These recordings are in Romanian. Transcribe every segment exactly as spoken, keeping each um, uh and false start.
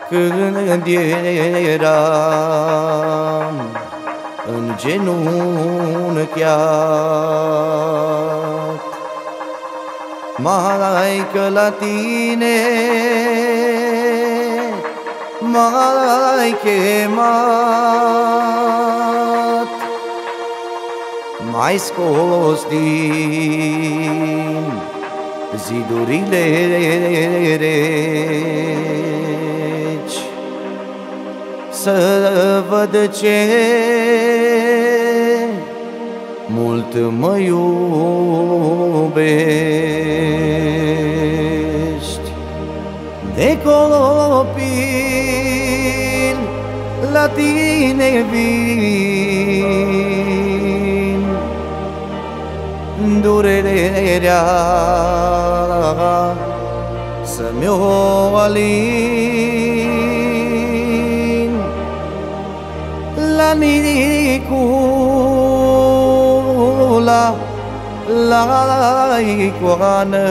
când eram îngenunchiat. Maică, la tine m-ai chemat, m-ai scos din zidurile reci, să văd ce mult mă iubești. De copil la tine vin, durerea să-mi o alin. La Nicula, la icoană,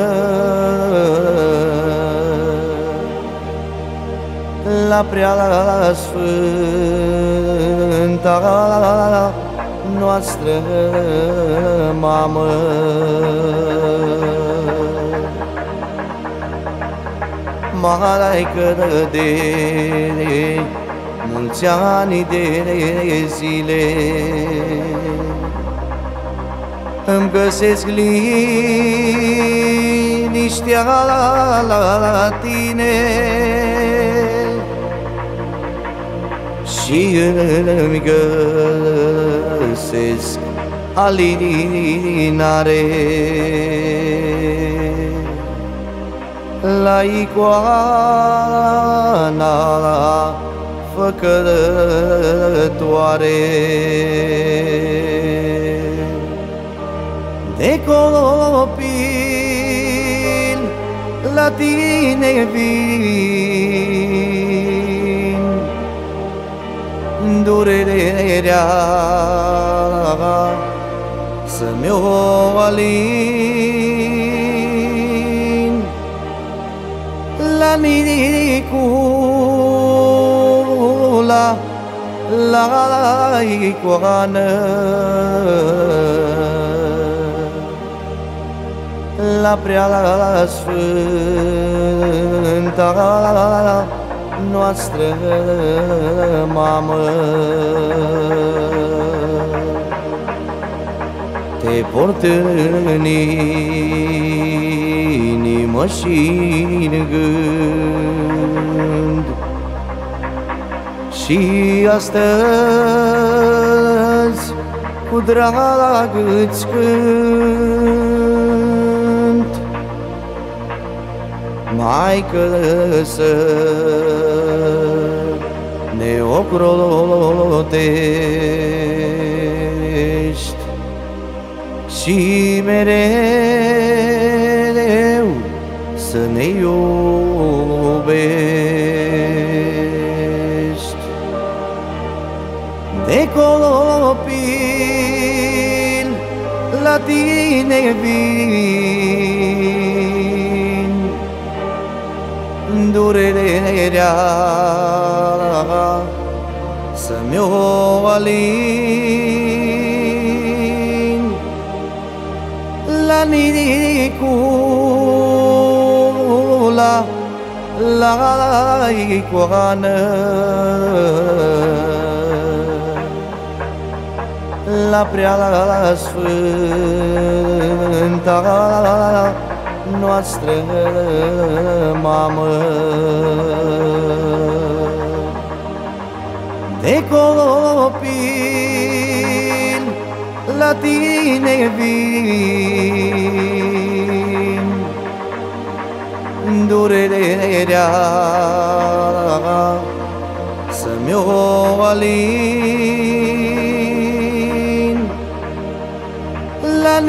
la preasfânta noastră mamă. Maică de mulți ani de zile, îmi găsesc liniștea la tine și îmi găsesc alinare la icoana făcătoare. De copil la tine vin, durerea să-mi o alin. La Nicula, la icoană, la preasfânta noastră mamă. Te port în inimă și în gând, și astăzi cu drag îți cânt. Maică, să ne ocrotești și mereu să ne iubești. De copil la tine vin, durerea să-mi o alin. La Nicula, la icoană, la preasfânta noastră mamă. De copil la tine vin, durerea să-mi o alin. La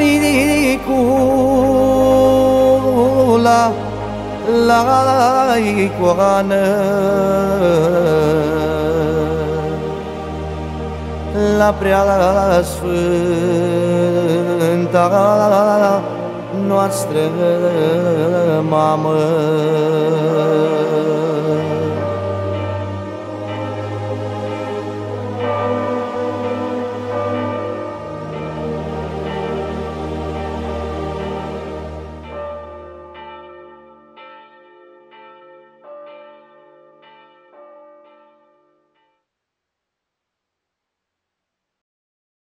Nicula, la icoană, la preasfânta noastră mamă.